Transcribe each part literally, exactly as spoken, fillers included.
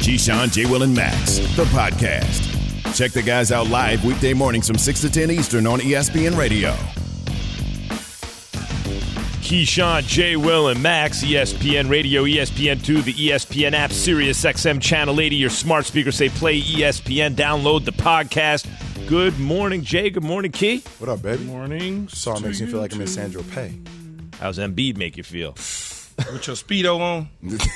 Keyshawn, J. Will, and Max, the podcast. Check the guys out live weekday mornings from six to ten Eastern on E S P N Radio. Keyshawn, J. Will, and Max, E S P N Radio, E S P N two, the E S P N app, Sirius X M Channel eighty. Your smart speaker say play E S P N. Download the podcast. Good morning, Jay. Good morning, Key. What up, baby? Good morning. Song makes me feel like I'm in Sandro Pay. How's Embiid make you feel? With your Speedo on?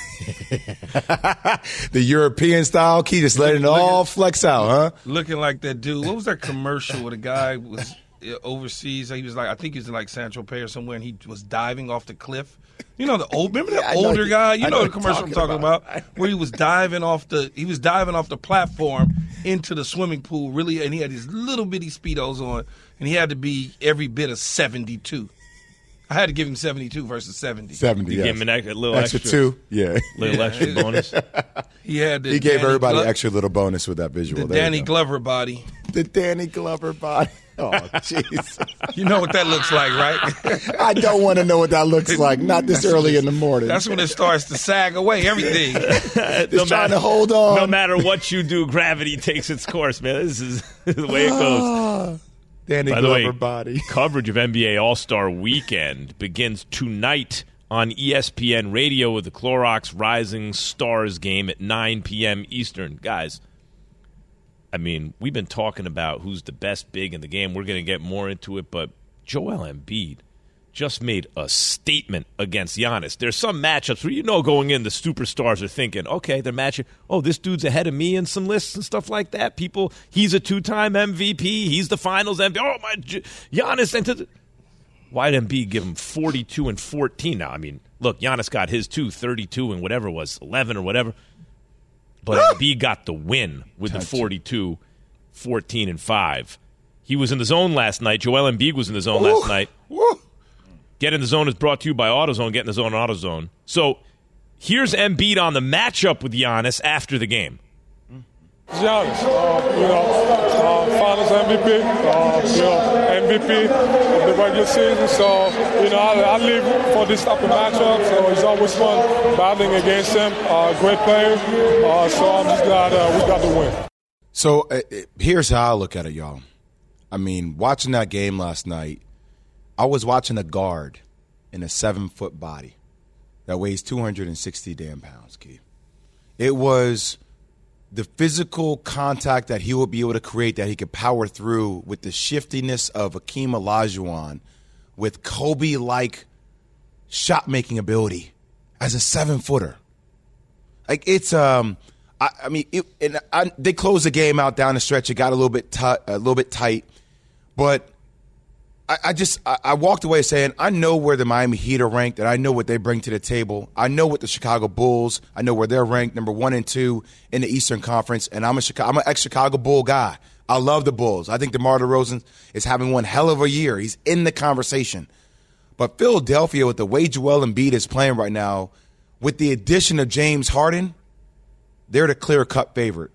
The European style, Key, just letting it all flex out, huh? Looking like that dude. What was that commercial where the guy was overseas? He was like, I think he was in like Sancho Pay or somewhere, and he was diving off the cliff. You know the old, remember that yeah, older know, guy? You I know, know the commercial I'm talking about. about, where he was diving off the he was diving off the platform into the swimming pool, really, and he had his little bitty Speedos on, and he had to be every bit of seventy-two. I had to give him seventy-two versus seventy. seventy, You yes. give him an extra, a little extra, extra, two, yeah. little extra bonus. He had the He gave Danny everybody Glo- extra little bonus with that visual. the There you Danny go. Glover body. The Danny Glover body. Oh, jeez. You know what that looks like, right? I don't want to know what that looks like. Not this early in the morning. That's when it starts to sag away, everything. Just No trying matter- to hold on. No matter what you do, gravity takes its course, man. This is the way it goes. Danny By the Glover way, body. coverage of N B A All-Star Weekend begins tonight on E S P N Radio with the Clorox Rising Stars game at nine p.m. Eastern. Guys, I mean, we've been talking about who's the best big in the game. We're going to get more into it, but Joel Embiid just made a statement against Giannis. There's some matchups where you know going in the superstars are thinking, okay, they're matching, oh, this dude's ahead of me in some lists and stuff like that. People, he's a two-time M V P. He's the finals M V P. Oh, my, Giannis. And to, why did Embiid give him forty-two and fourteen now? I mean, look, Giannis got his two, thirty-two and whatever it was, eleven or whatever. But Embiid got the win with the forty-two, fourteen, and five. He was in the zone last night. Joel Embiid was in the zone last night. Woo. Get in the Zone is brought to you by AutoZone. Get in the Zone on AutoZone. So here's Embiid on the matchup with Giannis after the game. Giannis, uh, you know, uh, Finals M V P, uh, you know, M V P of the regular season. So, you know, I, I live for this type of matchup. So it's always fun battling against him. Uh, great player. Uh, so I'm just glad uh, we got the win. So uh, here's how I look at it, y'all. I mean, watching that game last night, I was watching a guard in a seven-foot body that weighs two hundred sixty damn pounds, Key. It was the physical contact that he would be able to create, that he could power through with the shiftiness of Akeem Olajuwon, with Kobe-like shot-making ability as a seven-footer. Like, it's, um, I, I mean, it, and I, they closed the game out down the stretch. It got a little bit, t- a little bit tight, but I, I just I, I walked away saying I know where the Miami Heat are ranked, and I know what they bring to the table. I know what the Chicago Bulls. I know where they're ranked, number one and two in the Eastern Conference. And I'm a Chicago, I'm an ex-Chicago Bull guy. I love the Bulls. I think DeMar DeRozan is having one hell of a year. He's in the conversation. But Philadelphia, with the way Joel Embiid is playing right now, with the addition of James Harden, they're the clear-cut favorite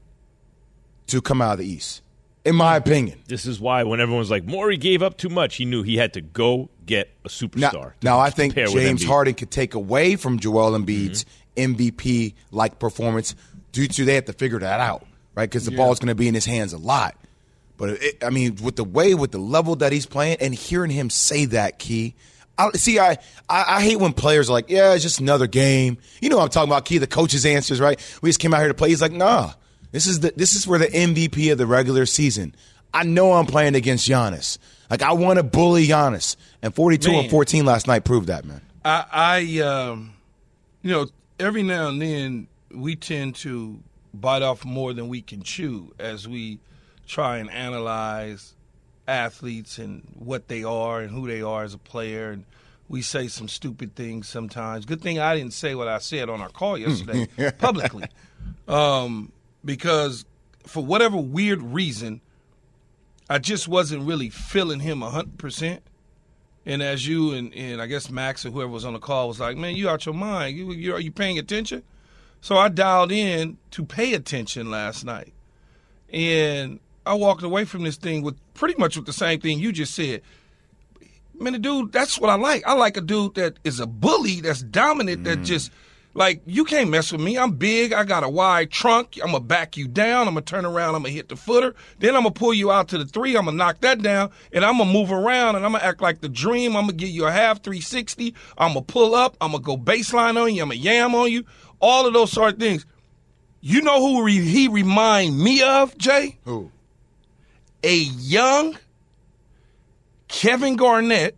to come out of the East, in my opinion. This is why when everyone's like, Morey gave up too much, he knew he had to go get a superstar. Now, now I think pair with James Embiid. Harden could take away from Joel Embiid's mm-hmm. M V P-like performance due to they have to figure that out, right? Because the Yeah. ball's going to be in his hands a lot. But, it, I mean, with the way, with the level that he's playing, and hearing him say that, Key, I, see, I, I I hate when players are like, yeah, it's just another game. You know what I'm talking about, Key, the coach's answers, right? We just came out here to play. He's like, nah, this is the this is where the M V P of the regular season. I know I'm playing against Giannis. Like, I want to bully Giannis. And forty-two Man. and fourteen last night proved that, man. I, I um, you know, every now and then we tend to bite off more than we can chew as we try and analyze athletes and what they are and who they are as a player. And we say some stupid things sometimes. Good thing I didn't say what I said on our call yesterday publicly, um, because for whatever weird reason, I just wasn't really feeling him one hundred percent. And as you and, and I guess Max or whoever was on the call was like, man, you out your mind. You, you, are you paying attention? So I dialed in to pay attention last night. And I walked away from this thing with pretty much with the same thing you just said. Man, the dude, that's what I like. I like a dude that is a bully, that's dominant, mm. that just Like, you can't mess with me. I'm big. I got a wide trunk. I'm going to back you down. I'm going to turn around. I'm going to hit the footer. Then I'm going to pull you out to the three. I'm going to knock that down. And I'm going to move around, and I'm going to act like the dream. I'm going to give you a half three sixty. I'm going to pull up. I'm going to go baseline on you. I'm going to yam on you. All of those sort of things. You know who re- he remind me of, Jay? Who? A young Kevin Garnett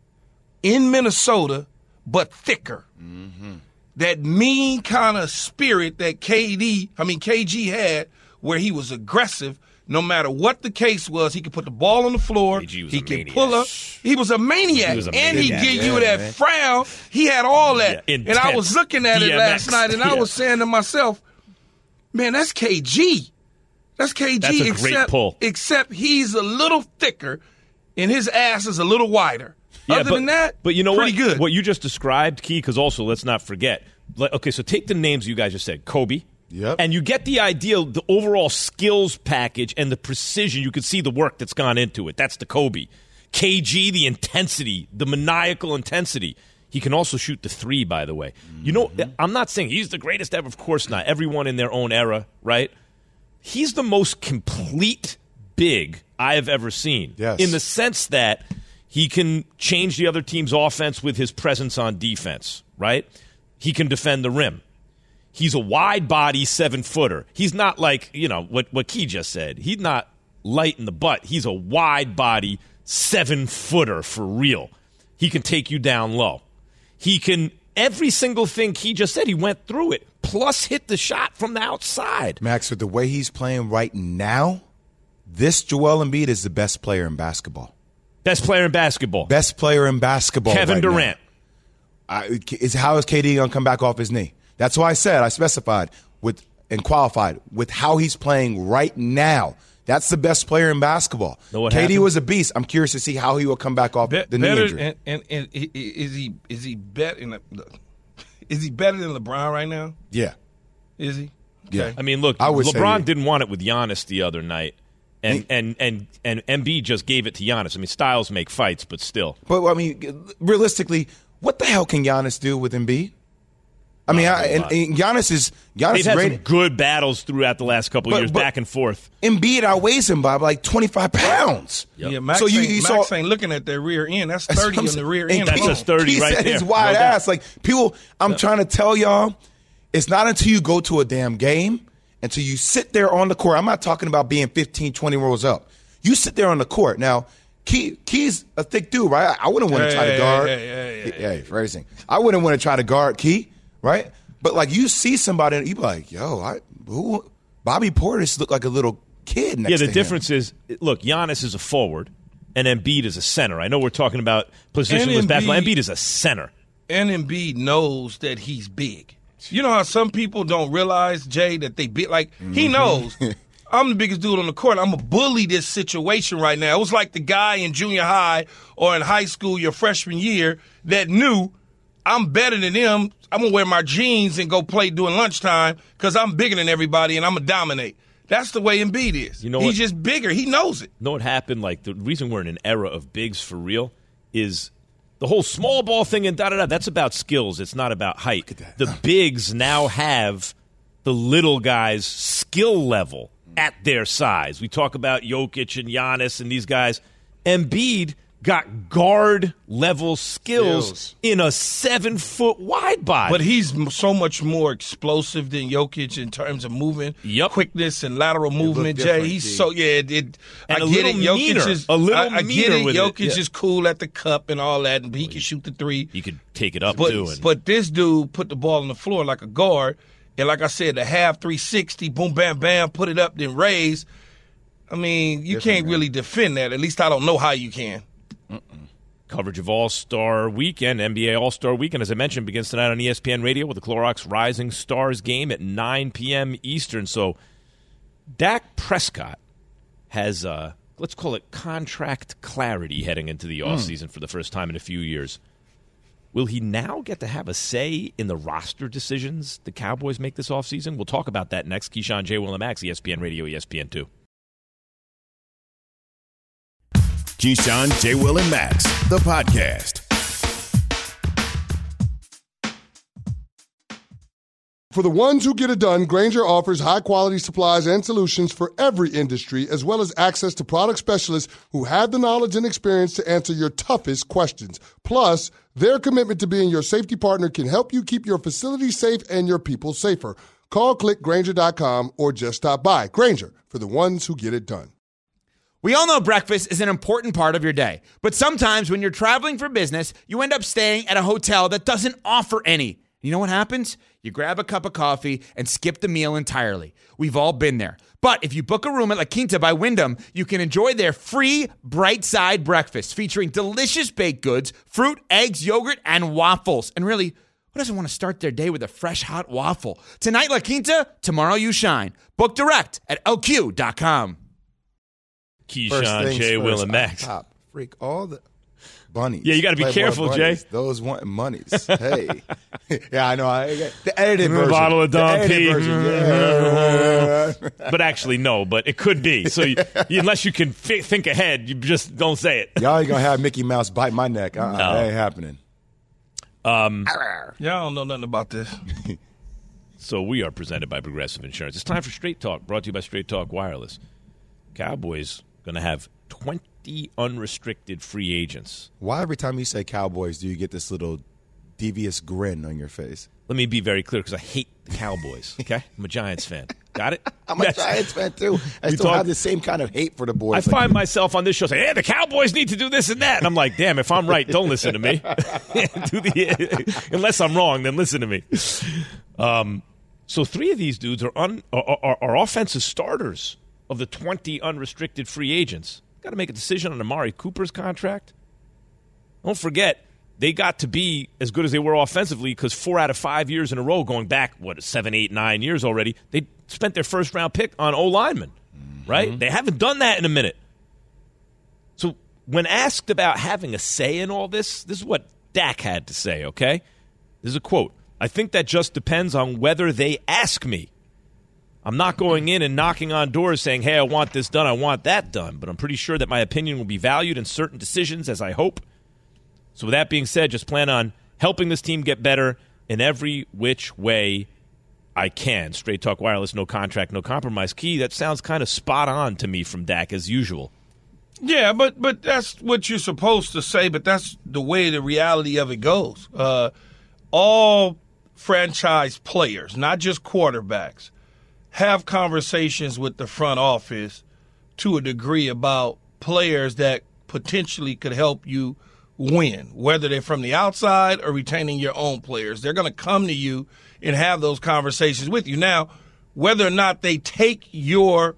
in Minnesota, but thicker. Mm-hmm. That mean kind of spirit that K D, I mean K G had, where he was aggressive. No matter what the case was, he could put the ball on the floor. He could maniac. pull up. He was a maniac, he was a and maniac. he give yeah, you that man. frown. He had all that, Yeah, and I was looking at D M X. it last night, and yeah. I was saying to myself, "Man, that's K G. That's K G." That's a except, great pull. Except he's a little thicker, and his ass is a little wider. Yeah, Other but, than that, but you know pretty what? good. What you just described, Key, because also let's not forget. Like, okay, so take the names you guys just said, Kobe. Yep. And you get the idea, the overall skills package and the precision. You can see the work that's gone into it. That's the Kobe. K G, the intensity, the maniacal intensity. He can also shoot the three, by the way. Mm-hmm. You know, I'm not saying he's the greatest ever. Of course not. Everyone in their own era, right? He's the most complete big I have ever seen. Yes. In the sense that he can change the other team's offense with his presence on defense, right? He can defend the rim. He's a wide-body seven-footer. He's not like, you know, what, what Key just said. He's not light in the butt. He's a wide-body seven-footer for real. He can take you down low. He can, every single thing Key just said, he went through it, plus hit the shot from the outside. Max, with the way he's playing right now, this Joel Embiid is the best player in basketball. Best player in basketball. Best player in basketball Kevin right Durant. now. I, is how is K D going to come back off his knee? That's why I said, I specified with and qualified with how he's playing right now. That's the best player in basketball. Know what K D happened? was a beast. I'm curious to see how he will come back off Be- the knee better, injury. and, and, and is he is he better in the, is he better than LeBron right now? yeah. Is he? Yeah. I mean, look, I would say LeBron yeah. didn't want it with Giannis the other night. And, and and and Embiid just gave it to Giannis. I mean, styles make fights, but still. But, I mean, realistically, what the hell can Giannis do with Embiid? I mean, I, and, and Giannis is Giannis They've is had great. some good battles throughout the last couple of But- years, but- back and forth. Embiid outweighs him by like twenty-five pounds. Yep. Yeah, Max, So you- ain't, you Max saw- ain't looking at their rear end. That's That's thirty what I'm on the saying. rear And end. That's Keith- just thirty Keith right said there. his wide No doubt. ass. Like people, I'm trying to tell y'all, it's not until you go to a damn game, until you sit there on the court. I'm not talking about being fifteen, twenty rows up. You sit there on the court. Now, Key, Key's a thick dude, right? I wouldn't want to Hey, try to hey, guard. hey, hey, hey, Hey, phrasing. I wouldn't want to try to guard Key, right? But like you see somebody, and you be like, "Yo, I who?" Bobby Portis looked like a little kid next Yeah, to the him. difference is, look, Giannis is a forward, and Embiid is a center. I know we're talking about positionless And basketball. Embiid- Embiid is a center. And Embiid knows that he's big. You know how some people don't realize, Jay, that they big. Like he Mm-hmm. knows. I'm the biggest dude on the court. I'm going to bully this situation right now. It was like the guy in junior high or in high school your freshman year that knew I'm better than them. I'm going to wear my jeans and go play during lunchtime because I'm bigger than everybody and I'm going to dominate. That's the way Embiid is. You know He's what? just bigger. He knows it. You know what happened? Like, the reason we're in an era of bigs for real is the whole small ball thing and da-da-da. That's about skills. It's not about height. The bigs now have the little guys' skill level at their size. We talk about Jokic and Giannis and these guys. Embiid got guard-level skills, Skills. in a seven-foot wide body. But he's m- so much more explosive than Jokic in terms of movement, Yep. quickness, and lateral movement. Jay, different, he's G. so yeah. It, it, I And a get it. little Jokic meaner. is A little I, I get meaner it. with it. Jokic Yeah. is cool at the cup and all that, and he can shoot the three. you could take it up, But too. And, but this dude put the ball on the floor like a guard, and like I said, the half three sixty, boom, bam, bam, put it up, then raise. I mean, you can't really defend that. At least I don't know how you can. Coverage of All-Star Weekend, N B A All-Star Weekend, as I mentioned, begins tonight on E S P N Radio with the Clorox Rising Stars game at nine p.m. Eastern. So Dak Prescott has, uh, let's call it contract clarity heading into the offseason for the first time in a few years. Will he now get to have a say in the roster decisions the Cowboys make this offseason? We'll talk about that next. Keyshawn, J. Will, and Max, E S P N Radio, E S P N two. Keyshawn, J. Will, and Max, the podcast. For the ones who get it done, Grainger offers high-quality supplies and solutions for every industry, as well as access to product specialists who have the knowledge and experience to answer your toughest questions. Plus, their commitment to being your safety partner can help you keep your facility safe and your people safer. Call, click Grainger dot com, or just stop by. Grainger, for the ones who get it done. We all know breakfast is an important part of your day, but sometimes when you're traveling for business, you end up staying at a hotel that doesn't offer any. You know what happens? You grab a cup of coffee and skip the meal entirely. We've all been there. But if you book a room at La Quinta by Wyndham, you can enjoy their free Bright Side breakfast featuring delicious baked goods, fruit, eggs, yogurt, and waffles. And really, who doesn't want to start their day with a fresh, hot waffle? Tonight, La Quinta, tomorrow you shine. Book direct at L Q dot com. Keyshawn, Jay, first, Will, and Max. Top freak all the bunnies. Yeah, you got to be Playboy careful, bunnies. Jay. Those want monies. Hey, yeah, I know. I, the edited version. A bottle of Dom P. Version. Yeah. But actually, no. But it could be. So you, unless you can fi- think ahead, you just don't say it. Y'all ain't gonna have Mickey Mouse bite my neck. Uh-uh, No. That ain't happening. Um, Y'all don't know nothing about this. so we are presented by Progressive Insurance. It's time for Straight Talk, brought to you by Straight Talk Wireless. Cowboys going to have twenty unrestricted free agents. Why every time you say Cowboys do you get this little devious grin on your face? Let me be very clear because I hate the Cowboys, okay? I'm a Giants fan. Got it? I'm a Yes. Giants fan, too. I We still talk- have the same kind of hate for the boys. I like find you. myself on this show saying, hey, the Cowboys need to do this and that. And I'm like, damn, if I'm right, don't listen to me. do the, unless I'm wrong, then listen to me. Um, so three of these dudes are, un, are, are, are offensive starters of the twenty unrestricted free agents. Got to make a decision on Amari Cooper's contract. Don't forget, they got to be as good as they were offensively because four out of five years in a row, going back, what, seven, eight, nine years already, they spent their first-round pick on O-linemen, mm-hmm. right? They haven't done that in a minute. So when asked about having a say in all this, this is what Dak had to say, okay? This is a quote. I think that just depends on whether they ask me. I'm not going in and knocking on doors saying, hey, I want this done, I want that done, but I'm pretty sure that my opinion will be valued in certain decisions, as I hope. So with that being said, just plan on helping this team get better in every which way I can. Straight Talk Wireless, no contract, no compromise. Key, that sounds kind of spot on to me from Dak, as usual. Yeah, but but that's what you're supposed to say, but that's the way the reality of it goes. Uh, all franchise players, not just quarterbacks, have conversations with the front office to a degree about players that potentially could help you win, whether they're from the outside or retaining your own players. They're going to come to you and have those conversations with you. Now, whether or not they take your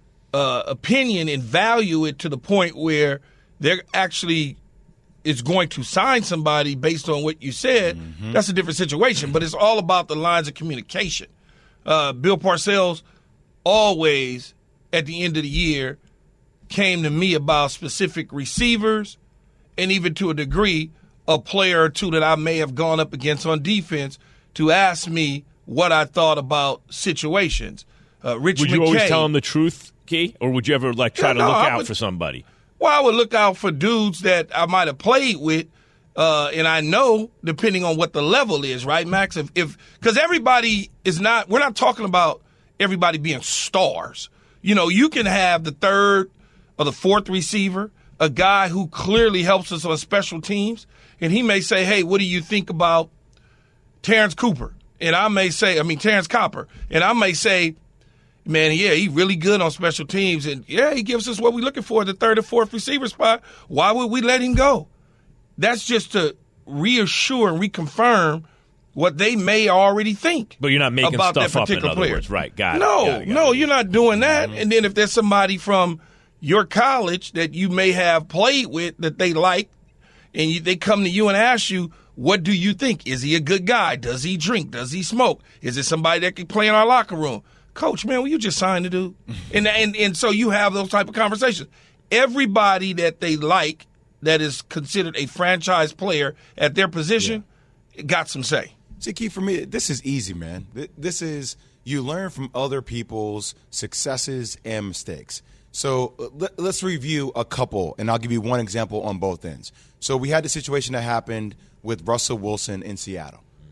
uh, opinion and value it to the point where they're actually is going to sign somebody based on what you said, mm-hmm. that's a different situation. But it's all about the lines of communication. Uh, Bill Parcells always, at the end of the year, came to me about specific receivers and even to a degree, a player or two that I may have gone up against on defense to ask me what I thought about situations. Uh, Rich would McKay, you always tell him the truth, Key? Or would you ever like try yeah, to no, look I out would, for somebody? Well, I would look out for dudes that I might have played with. Uh, and I know, depending on what the level is, right, Max? If, if, because everybody is not, we're not talking about everybody being stars. You know, you can have the third or the fourth receiver, a guy who clearly helps us on special teams, and he may say, hey, what do you think about Terrence Cooper? And I may say, I mean, Terrence Copper. And I may say, man, yeah, he's really good on special teams. And, yeah, he gives us what we're looking for, the third or fourth receiver spot. Why would we let him go? That's just to reassure and reconfirm what they may already think. But you're not making about stuff that up, in particular other player. words. Right, got it. No, got it, got no, it. you're not doing that. Mm-hmm. And then if there's somebody from your college that you may have played with that they like, and you, they come to you and ask you, what do you think? Is he a good guy? Does he drink? Does he smoke? Is it somebody that can play in our locker room? Coach, man, will you just sign the dude? and, and and so you have those type of conversations. Everybody that they like that is considered a franchise player at their position yeah. got some say. See, Key, for me, this is easy, man. This is you learn from other people's successes and mistakes. So let, let's review a couple, and I'll give you one example on both ends. So we had the situation that happened with Russell Wilson in Seattle,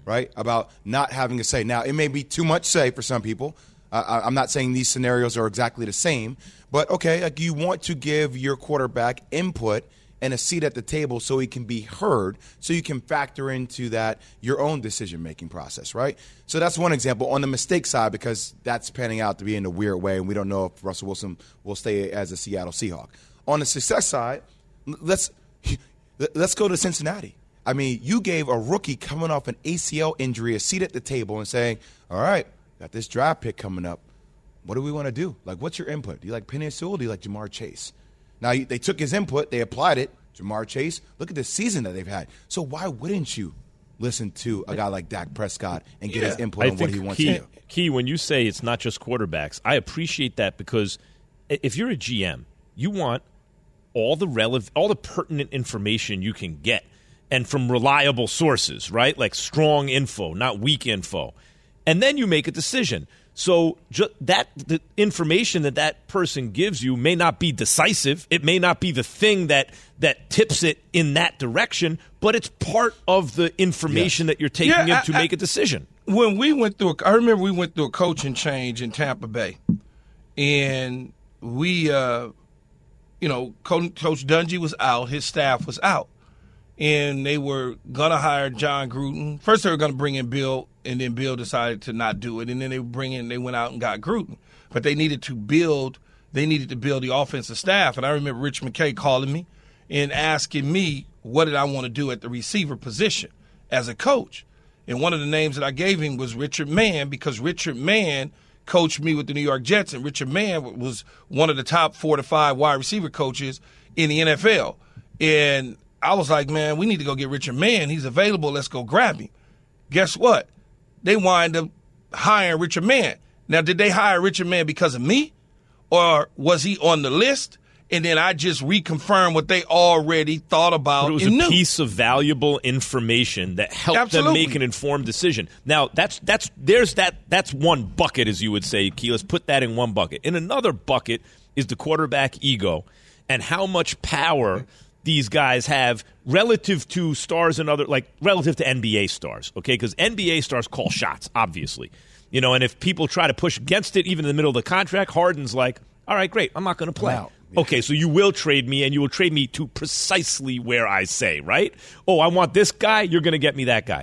right? About not having a say. Now, it may be too much say for some people. Uh, I'm not saying these scenarios are exactly the same, but okay, like you want to give your quarterback input and a seat at the table so he can be heard, so you can factor into that your own decision-making process, right? So that's one example on the mistake side, because that's panning out to be in a weird way, and we don't know if Russell Wilson will stay as a Seattle Seahawk. On the success side, let's let's go to Cincinnati. I mean, you gave a rookie coming off an A C L injury a seat at the table and saying, all right, got this draft pick coming up. What do we want to do? Like, what's your input? Do you like Penei Sewell? Do you like Jamar Chase? Now, they took his input. They applied it. Jamar Chase, look at the season that they've had. So why wouldn't you listen to a guy like Dak Prescott and get Yeah. his input I on what think he wants key, to do? Key, when you say it's not just quarterbacks, I appreciate that, because if you're a G M, you want all the relevant, all the pertinent information you can get, and from reliable sources, right? Like strong info, not weak info. And then you make a decision. So ju- that the information that that person gives you may not be decisive. It may not be the thing that that tips it in that direction, but it's part of the information Yes. that you're taking Yeah, in to I- make a decision. When we went through, a, I remember we went through a coaching change in Tampa Bay, and we, uh, you know, Coach, Coach Dungy was out, his staff was out, and they were gonna hire John Gruden. First, they were gonna bring in Bill, and then Bill decided to not do it, and then they bring in, they went out and got Gruden, but they needed to build, they needed to build the offensive staff, and I remember Rich McKay calling me and asking me what did I want to do at the receiver position as a coach. And one of the names that I gave him was Richard Mann, because Richard Mann coached me with the New York Jets, and Richard Mann was one of the top four to five wide receiver coaches in the N F L. And I was like, man, we need to go get Richard Mann. He's available. Let's go grab him. Guess what? They wind up hiring Richard Mann. Now, did they hire Richard Mann because of me, or was he on the list? And then I just reconfirmed what they already thought about. But it was and a knew. piece of valuable information that helped Absolutely. them make an informed decision. Now, that's that's there's that that's one bucket, as you would say, Key. Let's put that in one bucket. In another bucket is the quarterback ego and how much power these guys have relative to stars and other, like relative to N B A stars, okay? Because N B A stars call shots, obviously. You know, and if people try to push against it, even in the middle of the contract, Harden's like, all right, great, I'm not going to play. Wow. Yeah. Okay, so you will trade me, and you will trade me to precisely where I say, right? Oh, I want this guy, you're going to get me that guy.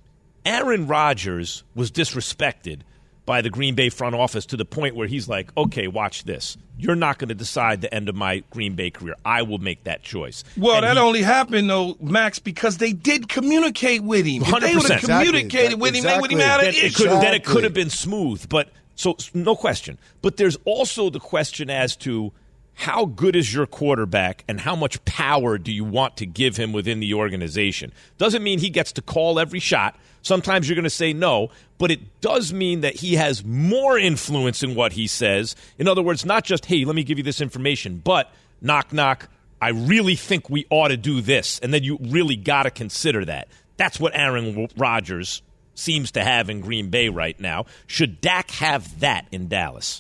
Aaron Rodgers was disrespected by the Green Bay front office to the point where he's like, okay, watch this. You're not going to decide the end of my Green Bay career. I will make that choice. Well, And that he- only happened, though, Max, because they did communicate with him. If one hundred they would have percent. communicated Exactly. with him, they would have Exactly. had an then it issue. could then it Exactly. could have been smooth. But so no question. But there's also the question as to how good is your quarterback and how much power do you want to give him within the organization? Doesn't mean he gets to call every shot. Sometimes you're going to say no, but it does mean that he has more influence in what he says. In other words, not just, hey, let me give you this information, but knock, knock, I really think we ought to do this. And then you really got to consider that. That's what Aaron Rodgers seems to have in Green Bay right now. Should Dak have that in Dallas?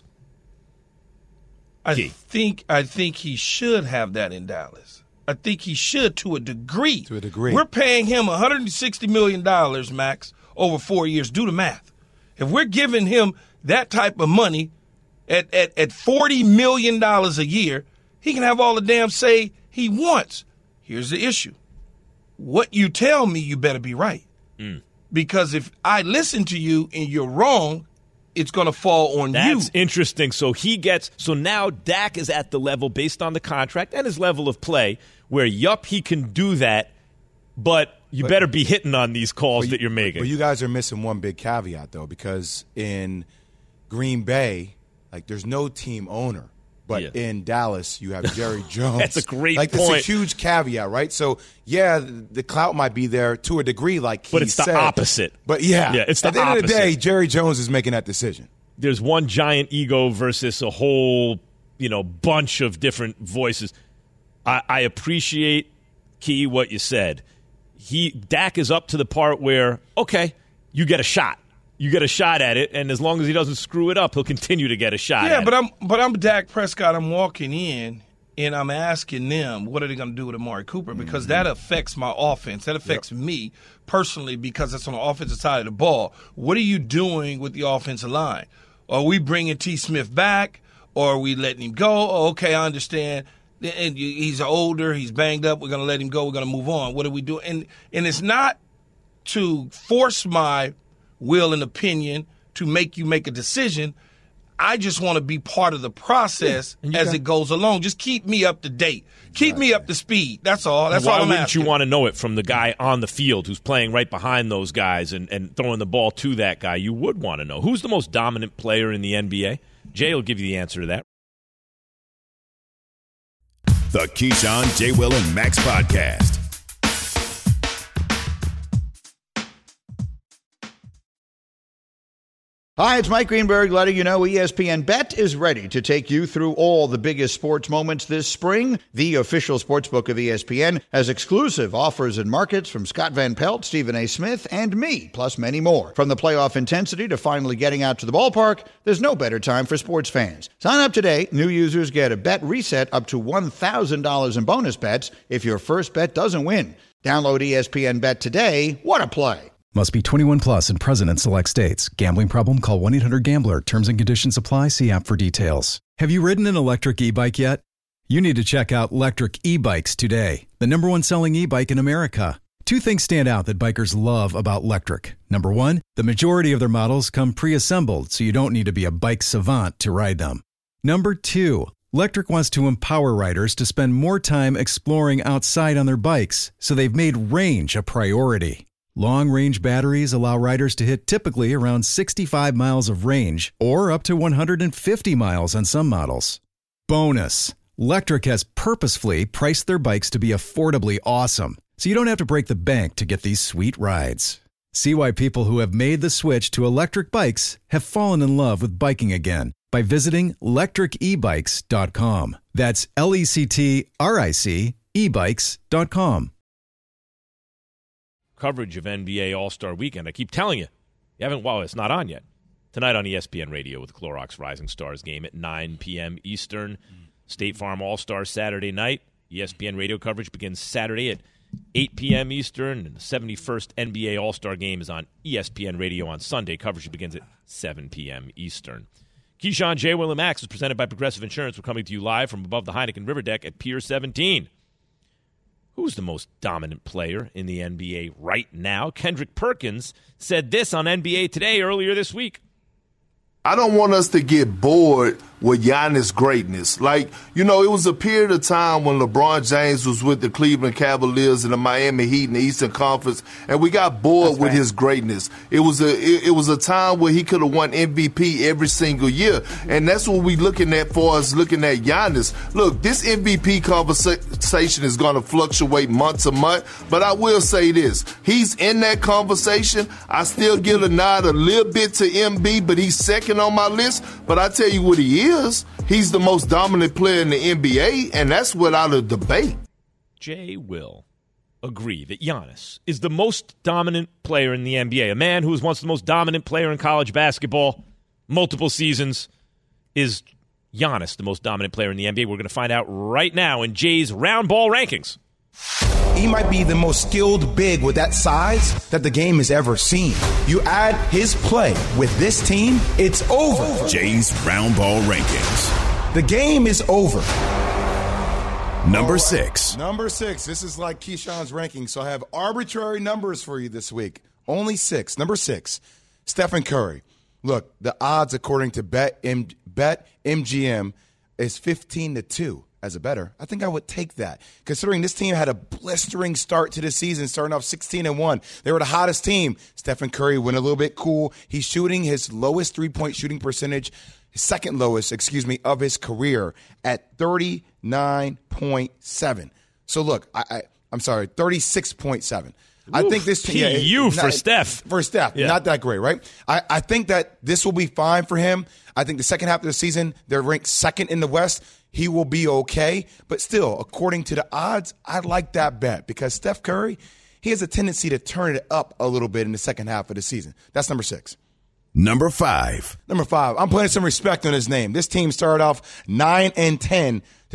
I Key. think I think he should have that in Dallas. I think he should to a degree. To a degree. We're paying him one hundred sixty million dollars, Max, over four years. Do the math. If we're giving him that type of money at, at, at forty million dollars a year, he can have all the damn say he wants. Here's the issue. What you tell me, you better be right. Mm. Because if I listen to you and you're wrong, it's going to fall on you. That's interesting. So he gets – so now Dak is at the level based on the contract and his level of play where, yup, he can do that, but you But- better be hitting on these calls But that you- you're making. But you guys are missing one big caveat, though, because in Green Bay, like, there's no team owner. But Yeah. in Dallas, you have Jerry Jones. That's a great like, point. That's a huge caveat, right? So, yeah, the, the clout might be there to a degree, like he But it's the said. opposite. But, yeah, Yeah, it's the at the end of the opposite. day, Jerry Jones is making that decision. There's one giant ego versus a whole, you know, bunch of different voices. I, I appreciate, Key, what you said. He Dak is up to the part where, okay, you get a shot. You get a shot at it, and as long as he doesn't screw it up, he'll continue to get a shot Yeah, at but it. I'm but I'm Dak Prescott. I'm walking in, and I'm asking them, what are they going to do with Amari Cooper? Because mm-hmm. that affects my offense. That affects yep. me personally because it's on the offensive side of the ball. What are you doing with the offensive line? Are we bringing T. Smith back, or are we letting him go? Oh, okay, I understand. And he's older. He's banged up. We're going to let him go. We're going to move on. What are we doing? And, and it's not to force my will and opinion to make you make a decision. I just want to be part of the process yeah, as got- it goes along. Just keep me up to date. Keep exactly. me up to speed. That's all. That's why all I'm wouldn't asking. you want to know it from the guy on the field who's playing right behind those guys and, and throwing the ball to that guy? You would want to know. Who's the most dominant player in the N B A? Jay will give you the answer to that. The Keyshawn, J. Will, and Max Podcast. Hi, it's Mike Greenberg letting you know E S P N Bet is ready to take you through all the biggest sports moments this spring. The official sportsbook of E S P N has exclusive offers and markets from Scott Van Pelt, Stephen A. Smith, and me, plus many more. From the playoff intensity to finally getting out to the ballpark, there's no better time for sports fans. Sign up today. New users get a bet reset up to one thousand dollars in bonus bets if your first bet doesn't win. Download E S P N Bet today. What a play. Must be twenty-one plus and present in select states. Gambling problem? Call one eight hundred gambler. Terms and conditions apply. See app for details. Have you ridden an electric e-bike yet? You need to check out Lectric E-Bikes today, the number one selling e-bike in America. Two things stand out that bikers love about Lectric. Number one, the majority of their models come pre-assembled, so you don't need to be a bike savant to ride them. Number two, Lectric wants to empower riders to spend more time exploring outside on their bikes, so they've made range a priority. Long-range batteries allow riders to hit typically around sixty-five miles of range or up to one hundred fifty miles on some models. Bonus, Lectric has purposefully priced their bikes to be affordably awesome, so you don't have to break the bank to get these sweet rides. See why people who have made the switch to electric bikes have fallen in love with biking again by visiting lectric e bikes dot com. That's L E C T R I C e bikes dot com. Coverage of N B A All-Star Weekend. I keep telling you, you haven't, well, it's not on yet. Tonight on E S P N Radio with Clorox Rising Stars game at nine p.m. Eastern. State Farm All-Star Saturday night. E S P N Radio coverage begins Saturday at eight p.m. Eastern. And the seventy-first N B A All-Star game is on E S P N Radio on Sunday. Coverage begins at seven p.m. Eastern. Keyshawn, J. Will, and Max is presented by Progressive Insurance. We're coming to you live from above the Heineken River Deck at Pier seventeen. Who's the most dominant player in the N B A right now? Kendrick Perkins said this on N B A Today earlier this week. I don't want us to get bored with Giannis' greatness. Like, you know, it was a period of time when LeBron James was with the Cleveland Cavaliers and the Miami Heat in the Eastern Conference, and we got bored That's with right. his greatness. It was a it, it was a time where he could have won M V P every single year, and that's what we're looking at for us looking at Giannis. Look, this M V P conversation is going to fluctuate month to month, but I will say this. He's in that conversation. I still give a nod a little bit to M B, but he's second on my list. But I tell you what he is. He's the most dominant player in the N B A, and that's without a debate. Jay will agree that Giannis is the most dominant player in the N B A. A man who was once the most dominant player in college basketball, multiple seasons, is Giannis the most dominant player in the N B A? We're going to find out right now in Jay's round ball rankings. He might be the most skilled big with that size that the game has ever seen. You add his play with this team, it's over. Jay's round ball rankings. The game is over. Number six. Number six. This is like Keyshawn's ranking, so I have arbitrary numbers for you this week. Only six. Number six, Stephen Curry. Look, the odds according to Bet, M- Bet M G M is fifteen to two. As a better, I think I would take that. Considering this team had a blistering start to the season, starting off sixteen and one. They were the hottest team. Stephen Curry went a little bit cool. He's shooting his lowest three-point shooting percentage, his second lowest, excuse me, of his career at thirty-nine point seven. So look, I, I I'm sorry, thirty-six point seven. I Oof, think this team yeah, you not, for Steph. For Steph. Yeah. Not that great, right? I, I think that this will be fine for him. I think the second half of the season, they're ranked second in the West. He will be okay. But still, according to the odds, I like that bet because Steph Curry, he has a tendency to turn it up a little bit in the second half of the season. That's number six. Number five. Number five. I'm putting some respect on his name. This team started off nine and ten to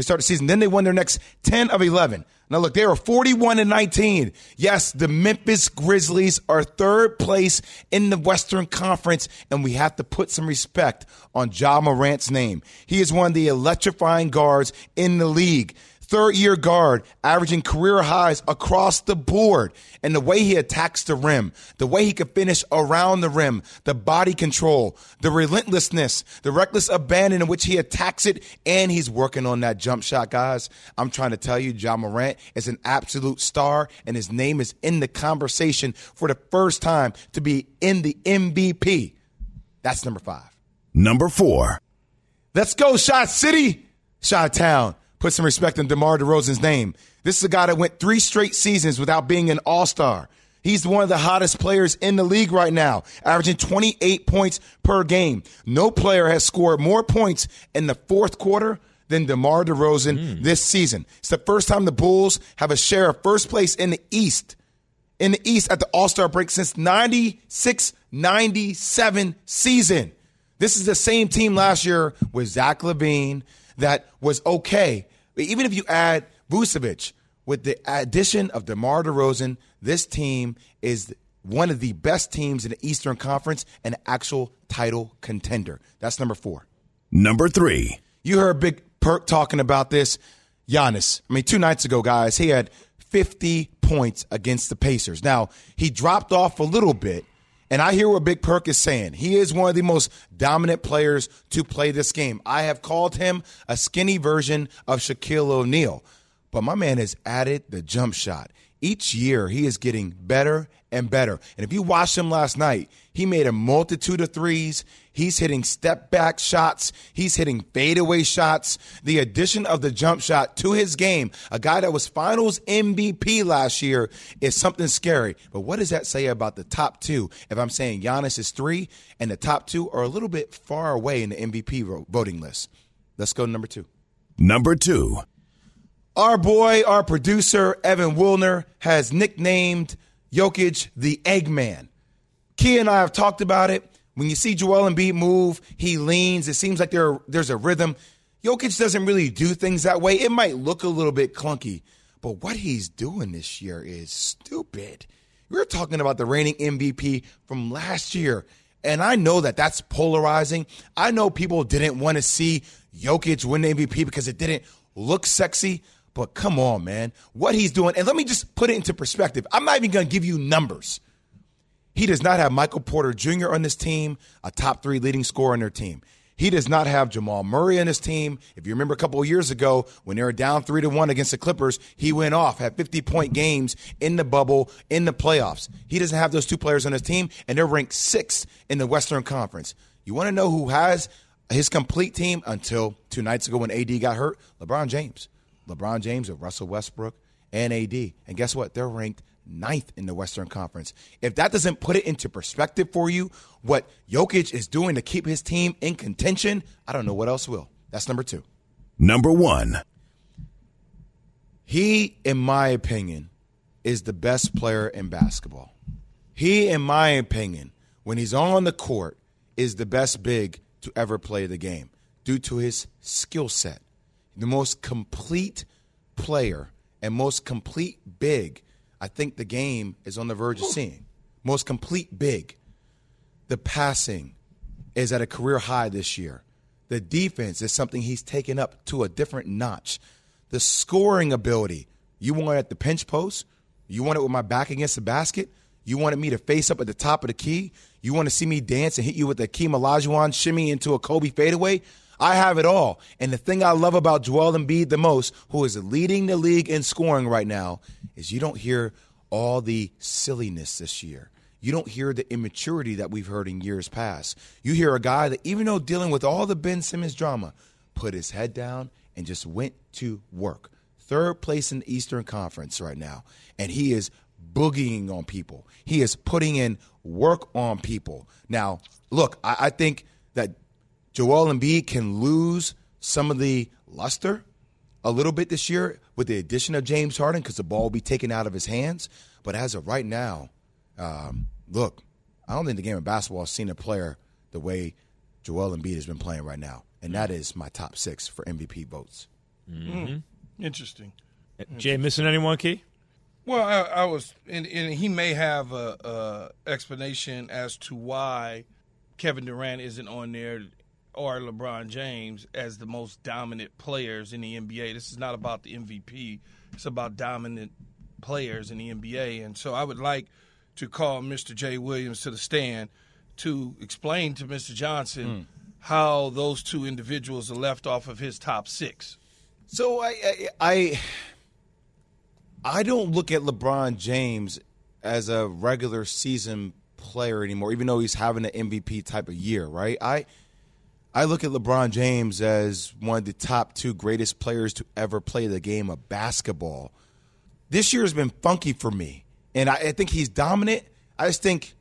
to start the season. Then they won their next ten of eleven. Now, look, they are forty-one and nineteen. Yes, the Memphis Grizzlies are third place in the Western Conference, and we have to put some respect on Ja Morant's name. He is one of the electrifying guards in the league. Third-year guard, averaging career highs across the board. And the way he attacks the rim, the way he can finish around the rim, the body control, the relentlessness, the reckless abandon in which he attacks it, and he's working on that jump shot, guys. I'm trying to tell you, Ja Morant is an absolute star, and his name is in the conversation for the first time to be in the M V P. That's number five. Number four. Let's go, Shot City, Shot Town. Put some respect on DeMar DeRozan's name. This is a guy that went three straight seasons without being an all-star. He's one of the hottest players in the league right now, averaging twenty-eight points per game. No player has scored more points in the fourth quarter than DeMar DeRozan mm. this season. It's the first time the Bulls have a share of first place in the East, in the East at the All-Star break since ninety-six ninety-seven season. This is the same team last year with Zach LaVine that was okay. Even if you add Vucevic, with the addition of DeMar DeRozan, this team is one of the best teams in the Eastern Conference and an actual title contender. That's number four. Number three. You heard Big Perk talking about this. Giannis. I mean, two nights ago, guys, he had fifty points against the Pacers. Now, he dropped off a little bit, and I hear what Big Perk is saying. He is one of the most dominant players to play this game. I have called him a skinny version of Shaquille O'Neal. But my man has added the jump shot. Each year, he is getting better and better. And if you watched him last night, he made a multitude of threes. He's hitting step-back shots. He's hitting fadeaway shots. The addition of the jump shot to his game, a guy that was finals M V P last year, is something scary. But what does that say about the top two? If I'm saying Giannis is three and the top two are a little bit far away in the M V P voting list. Let's go to number two. Number two. Our boy, our producer, Evan Wilner, has nicknamed Jokic the Eggman. Key and I have talked about it. When you see Joel Embiid move, he leans. It seems like there, there's a rhythm. Jokic doesn't really do things that way. It might look a little bit clunky, but what he's doing this year is stupid. We're talking about the reigning M V P from last year, and I know that that's polarizing. I know people didn't want to see Jokic win the M V P because it didn't look sexy. But come on, man, what he's doing. And let me just put it into perspective. I'm not even going to give you numbers. He does not have Michael Porter Junior on this team, a top three leading scorer on their team. He does not have Jamal Murray on his team. If you remember a couple of years ago when they were down three to one against the Clippers, he went off, had fifty-point games in the bubble, in the playoffs. He doesn't have those two players on his team, and they're ranked sixth in the Western Conference. You want to know who has his complete team until two nights ago when A D got hurt? LeBron James. LeBron James with Russell Westbrook and A D. And guess what? They're ranked ninth in the Western Conference. If that doesn't put it into perspective for you, what Jokic is doing to keep his team in contention, I don't know what else will. That's number two. Number one. He, in my opinion, is the best player in basketball. He, in my opinion, when he's on the court, is the best big to ever play the game due to his skill set. The most complete player and most complete big I think the game is on the verge of seeing. Most complete big. The passing is at a career high this year. The defense is something he's taken up to a different notch. The scoring ability, you want it at the pinch post? You want it with my back against the basket? You wanted me to face up at the top of the key? You want to see me dance and hit you with a Hakeem Olajuwon shimmy into a Kobe fadeaway? I have it all. And the thing I love about Joel Embiid the most, who is leading the league in scoring right now, is you don't hear all the silliness this year. You don't hear the immaturity that we've heard in years past. You hear a guy that, even though dealing with all the Ben Simmons drama, put his head down and just went to work. Third place in the Eastern Conference right now. And he is boogieing on people. He is putting in work on people. Now, look, I, I think that Joel Embiid can lose some of the luster a little bit this year with the addition of James Harden because the ball will be taken out of his hands. But as of right now, um, look, I don't think the game of basketball has seen a player the way Joel Embiid has been playing right now. And that is my top six for M V P votes. Mm-hmm. Mm. Interesting. Jay, missing anyone, Key? Well, I, I was, and, and he may have a, a explanation as to why Kevin Durant isn't on there or LeBron James as the most dominant players in the N B A. This is not about the M V P. It's about dominant players in the N B A. And so I would like to call Mister Jay Williams to the stand to explain to Mister Johnson mm. how those two individuals are left off of his top six. So I, I, I I don't look at LeBron James as a regular season player anymore, even though he's having an M V P type of year, right? I I look at LeBron James as one of the top two greatest players to ever play the game of basketball. This year has been funky for me, and I, I think he's dominant. I just think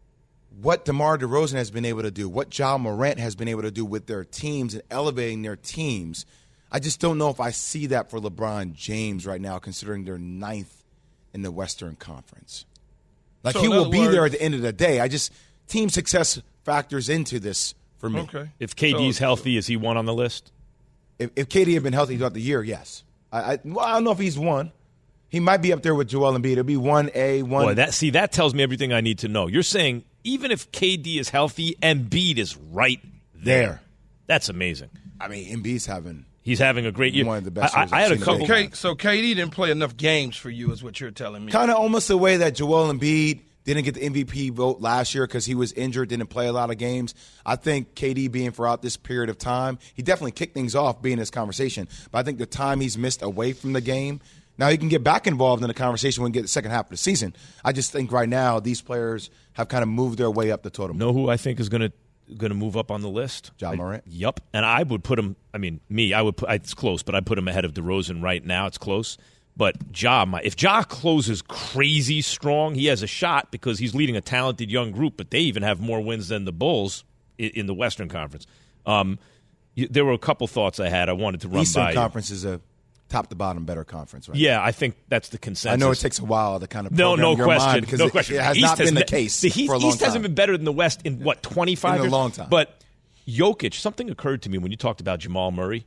what DeMar DeRozan has been able to do, what Ja Morant has been able to do with their teams and elevating their teams, I just don't know if I see that for LeBron James right now, considering they're ninth in the Western Conference. Like, so he will be words, there at the end of the day. I just – team success factors into this for me. Okay. If K D's so, healthy, is he one on the list? If, if K D had been healthy throughout the year, yes. I, I, well, I don't know if he's one. He might be up there with Joel Embiid. It'll be one A, one – Boy, that, see, that tells me everything I need to know. You're saying even if K D is healthy, Embiid is right there. there. That's amazing. I mean, Embiid's having – He's having a great year. One of the best I, years I, I had a seen couple. K, so K D didn't play enough games for you, is what you're telling me. Kind of almost the way that Joel Embiid didn't get the M V P vote last year because he was injured, didn't play a lot of games. I think K D being throughout this period of time, he definitely kicked things off being in this conversation. But I think the time he's missed away from the game, now he can get back involved in the conversation when we get the second half of the season. I just think right now these players have kind of moved their way up the totem. Know who I think is going to going to move up on the list? Ja Morant. I, yep. And I would put him, I mean, me, I would put, it's close, but I'd put him ahead of DeRozan right now. It's close. But Ja, my, if Ja closes crazy strong, he has a shot because he's leading a talented young group, but they even have more wins than the Bulls in, in the Western Conference. Um, you, there were a couple thoughts I had I wanted to run Eastern by Eastern Conference is a top-to-bottom better conference, right? Yeah, I think that's the consensus. I know it takes a while to kind of no, program no your question, mind because no it, question. it has East not been has the ne- case the East, for a long East time. hasn't been better than the West in, what, twenty-five in years? a long time. But Jokic, something occurred to me when you talked about Jamal Murray.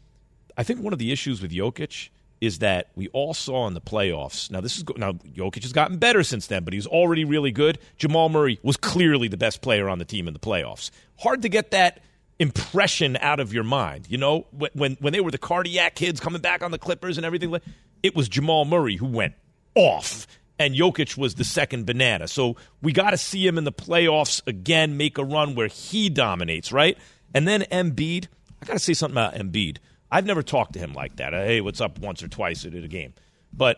I think one of the issues with Jokic is that we all saw in the playoffs. Now, this is now Jokic has gotten better since then, but he's already really good. Jamal Murray was clearly the best player on the team in the playoffs. Hard to get that impression out of your mind. You know, when when they were the cardiac kids coming back on the Clippers and everything, it was Jamal Murray who went off, and Jokic was the second banana. So we got to see him in the playoffs again, make a run where he dominates, right? And then Embiid, I got to say something about Embiid. I've never talked to him like that. Hey, what's up once or twice at a game. But,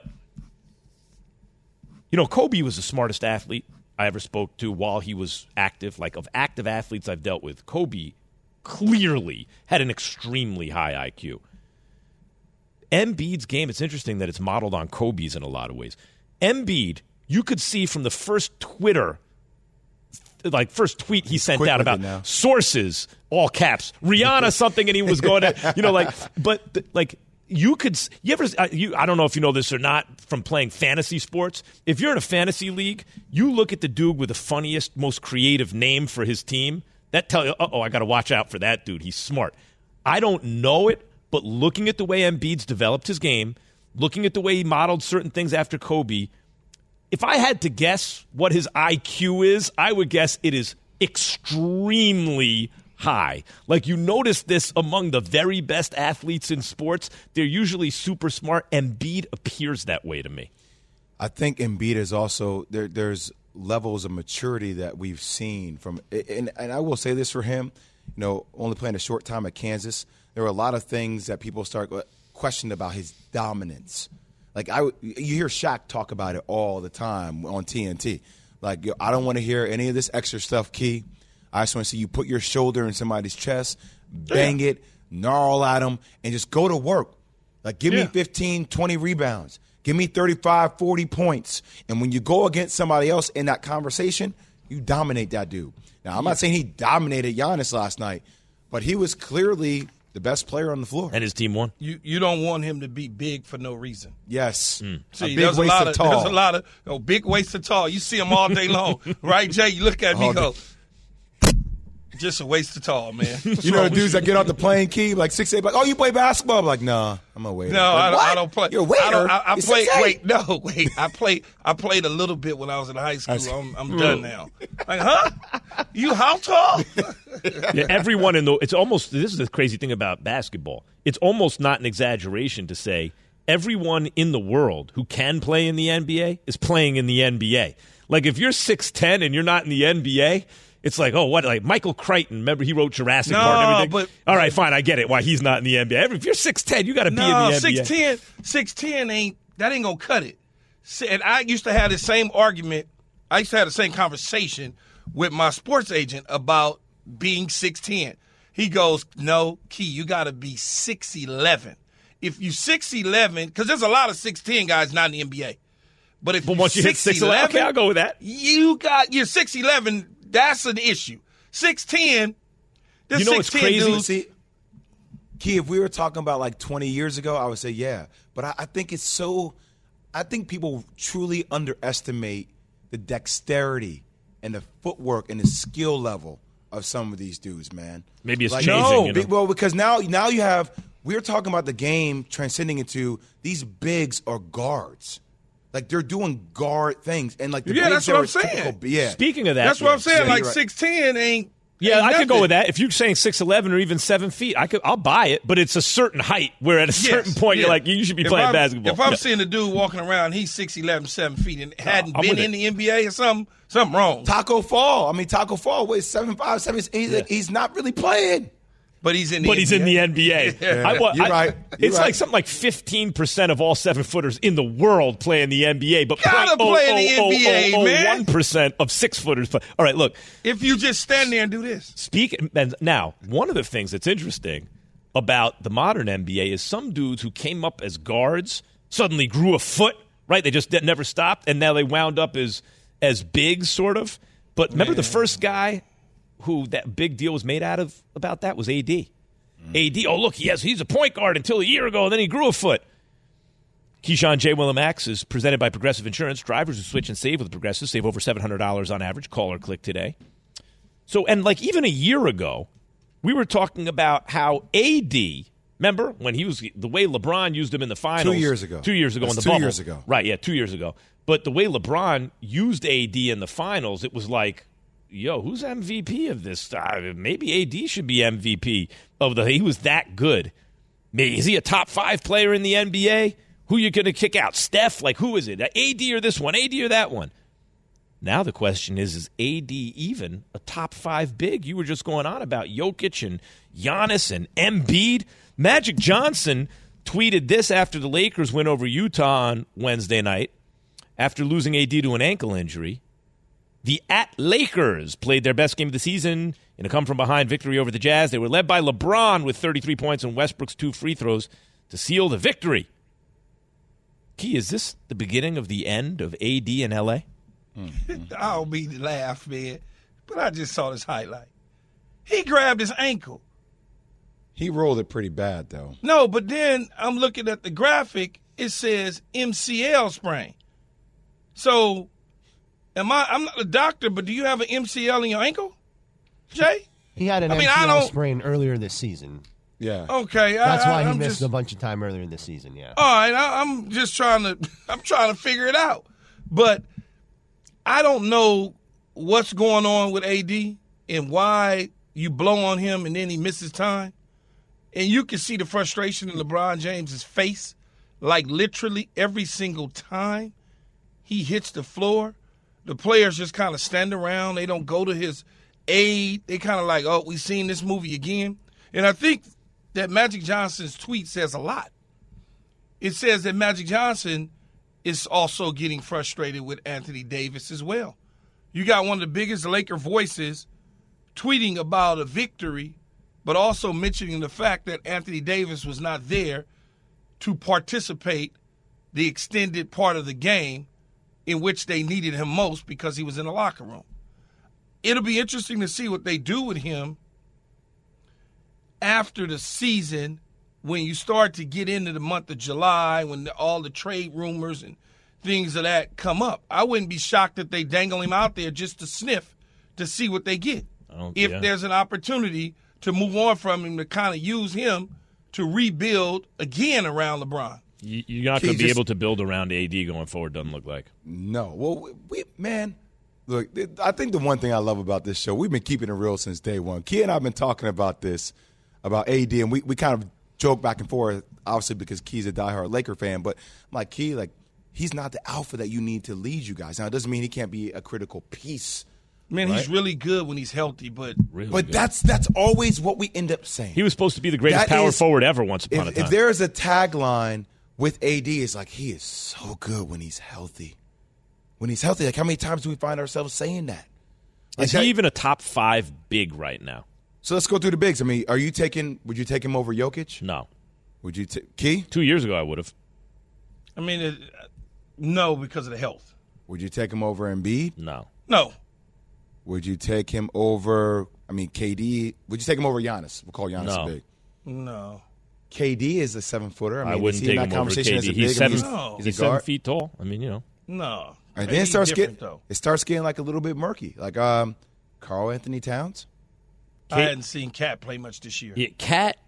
you know, Kobe was the smartest athlete I ever spoke to while he was active. Like, of active athletes I've dealt with, Kobe clearly had an extremely high I Q. Embiid's game, it's interesting that it's modeled on Kobe's in a lot of ways. Embiid, you could see from the first Twitter, like first tweet he sent Quick out with about it now. sources, all caps, Rihanna something, and he was going to, you know, like, but like you could, you ever, you, I don't know if you know this or not from playing fantasy sports. If you're in a fantasy league, you look at the dude with the funniest, most creative name for his team. That tell you, uh-oh, I got to watch out for that dude. He's smart. I don't know it, but looking at the way Embiid's developed his game, looking at the way he modeled certain things after Kobe, if I had to guess what his I Q is, I would guess it is extremely high. Like, you notice this among the very best athletes in sports. They're usually super smart. Embiid appears that way to me. I think Embiid is also there. There's levels of maturity that we've seen from, and, and I will say this for him, you know, only playing a short time at Kansas, there were a lot of things that people start questioning about his dominance. Like, I, you hear Shaq talk about it all the time on T N T. Like, yo, I don't want to hear any of this extra stuff, Key. I just want to see you put your shoulder in somebody's chest, bang yeah. it, gnarl at them, and just go to work. Like, give yeah. me fifteen, twenty rebounds. Give me thirty-five, forty points. And when you go against somebody else in that conversation, you dominate that dude. Now, I'm not saying he dominated Giannis last night, but he was clearly the best player on the floor. And his team won. You you don't want him to be big for no reason. Yes. Mm. See, a big there's, waist a lot of of, tall. there's a lot of oh, big waist of tall. You see him all day long. Right, Jay? You look at me All and go, Just a waste of time, man. What's You know wrong the dudes with that you? get off the plane key, like six eight, like, oh, you play basketball? I'm like, nah, I'm a waiter. No, like, I, don't, what? I don't play. You're a waiter? I, don't, I, I You're played. six eight? Wait, no, wait. I played. I played a little bit when I was in high school. I'm, I'm done now. Like, huh? You how tall? Yeah, everyone in the it's almost this is the crazy thing about basketball. It's almost not an exaggeration to say everyone in the world who can play in the N B A is playing in the N B A. Like if you're six ten and you're not in the N B A, it's like, oh, what? Like Michael Crichton, remember he wrote Jurassic No, Park and everything? but- All right, fine, I get it why he's not in the N B A. If you're six ten, you got to be in the No, N B A. six ten, six ten ain't that ain't gonna cut it. See, and I used to have the same argument. I used to have the same conversation with my sports agent about being six ten. He goes, "No, Key, you got to be six eleven. If you six eleven, because there's a lot of six ten guys not in the N B A. But if But once you hit six eleven, okay, I'll go with that. You got you're six eleven. That's an issue. Six ten. You know what's crazy? Dudes, See, Key, if we were talking about like twenty years ago, I would say yeah. But I, I think it's so. I think people truly underestimate the dexterity and the footwork and the skill level of some of these dudes, man. Maybe it's like, changing. No, you know? be- well, because now now you have. We're talking about the game transcending into these bigs are guards. Like they're doing guard things, and like the Yeah, bigs that's what are I'm saying. typical- yeah, Speaking of that, that's what I'm saying. Yeah, like you're right. six ten ain't. Yeah, ain't I could go nothing. with that. If you're saying six eleven or even seven feet, I could. I'll buy it. But it's a certain height where at a certain Yes, point yeah. you're like, you should be If playing I'm- basketball. If I'm Yeah. seeing a dude walking around, he's six eleven, seven feet, and hadn't I'm been with in it. the N B A or something, something wrong. Taco Fall. I mean, Taco Fall weighs seven five, seven. He's, Yeah. he's not really playing. But he's in the But N B A. he's in the N B A. Yeah. I, wa- You're I- right. You're it's right. like something like fifteen percent of all seven footers in the world play in the N B A, but Gotta play in the N B A, man. one percent of six footers play. All right, look. If you just stand there and do this. Speak and now, one of the things that's interesting about the modern N B A is some dudes who came up as guards suddenly grew a foot, right? They just never stopped, and now they wound up as as bigs, sort of. But remember, the first guy who that big deal was made out of about that was A D. A D, oh, look, yes, he's a point guard until a year ago, and then he grew a foot. Keyshawn J. Willimax is presented by Progressive Insurance. Drivers who switch and save with Progressive save over seven hundred dollars on average. Call or click today. So, and like even a year ago, we were talking about how A D, remember when he was the way LeBron used him in the finals? Two years ago. Two years ago That's in the two bubble. years ago. Right, yeah, two years ago. But the way LeBron used A D in the finals, it was like, yo, who's M V P of this? Uh, maybe A D should be M V P of the. He was that good. Maybe, is he a top five player in the N B A? Who you going to kick out? Steph? Like, who is it? A D or this one? A D or that one? Now the question is, is A D even a top five big? You were just going on about Jokic and Giannis and Embiid. Magic Johnson tweeted this after the Lakers win over Utah on Wednesday night after losing A D to an ankle injury. The at Lakers played their best game of the season in a come-from-behind victory over the Jazz. They were led by LeBron with thirty-three points and Westbrook's two free throws to seal the victory. Key, is this the beginning of the end of A D in L A? I don't mean to laugh, man, but I just saw this highlight. He grabbed his ankle. He rolled it pretty bad, though. No, but then I'm looking at the graphic. It says M C L sprain. So, am I? I'm not a doctor, but do you have an M C L in your ankle, Jay? He had an I mean, M C L I don't- sprain earlier this season. Yeah. Okay, That's I, why I, he I'm missed just, a bunch of time earlier in the season. Yeah. All right, I, I'm just trying to. I'm trying to figure it out, but I don't know what's going on with A D and why you blow on him and then he misses time, and you can see the frustration in LeBron James's face, like literally every single time he hits the floor, the players just kind of stand around. They don't go to his aid. They kind of like, oh, we've seen this movie again, and I think that Magic Johnson's tweet says a lot. It says that Magic Johnson is also getting frustrated with Anthony Davis as well. You got one of the biggest Laker voices tweeting about a victory, but also mentioning the fact that Anthony Davis was not there to participate the extended part of the game in which they needed him most because he was in the locker room. It'll be interesting to see what they do with him after the season, when you start to get into the month of July, when the, all the trade rumors and things of that come up. I wouldn't be shocked if they dangle him out there just to sniff to see what they get. if yeah. there's an opportunity to move on from him to kind of use him to rebuild again around LeBron. You, you're not going to be just, able to build around A D going forward, doesn't look like. No. Well, we, we man, look, I think the one thing I love about this show, we've been keeping it real since day one. Key and I have been talking about this, about A D, and we, we kind of joke back and forth, obviously because Key's a diehard Laker fan, but I'm like, Key, like, he's not the alpha that you need to lead you guys. Now, it doesn't mean he can't be a critical piece. Man, right? He's really good when he's healthy, but really but good. that's that's always what we end up saying. He was supposed to be the greatest that power is, forward ever once upon if, a time. If there is a tagline with A D, it's like, he is so good when he's healthy. When he's healthy, like how many times do we find ourselves saying that? Like is he that, even a top five big right now? So let's go through the bigs. I mean, are you taking? Would you take him over Jokic? No. Would you take Key? Two years ago, I would have. I mean, it, no, because of the health. Would you take him over Embiid? No. No. Would you take him over? I mean, K D. Would you take him over Giannis? We'll call Giannis no. a big. No. K D is a seven footer. I, mean, I wouldn't is he take in that him over K conversation D. as a He's big? seven. He's, No. he's, He's a guard. seven feet tall. I mean, you know. No. And then it starts getting though. it starts getting like a little bit murky. Like um, Karl Anthony Towns. I hadn't seen Cat play much this year. Yeah, Cat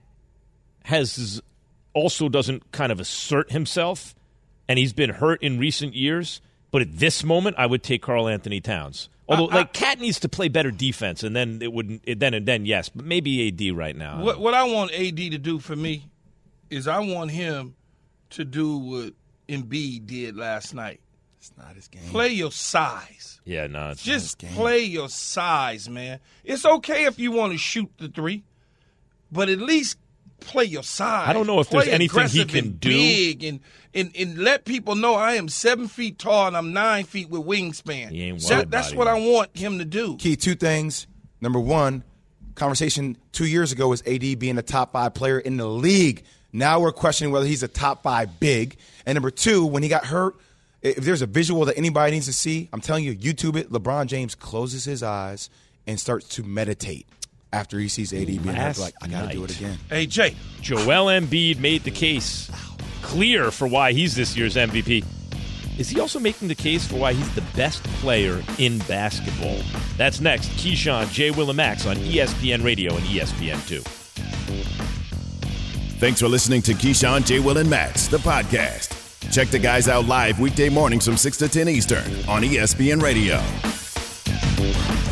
has also doesn't kind of assert himself, and he's been hurt in recent years. But at this moment, I would take Karl Anthony Towns. Although, I, I, like, Cat needs to play better defense, and then it wouldn't. It, then and then, yes, but maybe A D right now. What what I want A D to do for me is I want him to do what Embiid did last night. It's not his game. Play your size. Yeah, no, it's Just not his game. play your size, man. It's okay if you want to shoot the three, but at least play your size. I don't know if play there's anything he aggressive can and do. Big and, and and let people know I am seven feet tall and I'm nine feet with wingspan. He ain't So wide that's body, what man. I want him to do. Key, two things. Number one, conversation two years ago was A D being a top five player in the league. Now we're questioning whether he's a top five big. And number two, when he got hurt, if there's a visual that anybody needs to see, I'm telling you, YouTube it. LeBron James closes his eyes and starts to meditate after he sees A D being hurt. Like, I got to do it again. Hey, Jay. Joel Embiid made the case clear for why he's this year's M V P. Is he also making the case for why he's the best player in basketball? That's next. Keyshawn, J. Will and Max on E S P N Radio and E S P N two. Thanks for listening to Keyshawn, J. Will and Max, the podcast. Check the guys out live weekday mornings from six to ten Eastern on E S P N Radio.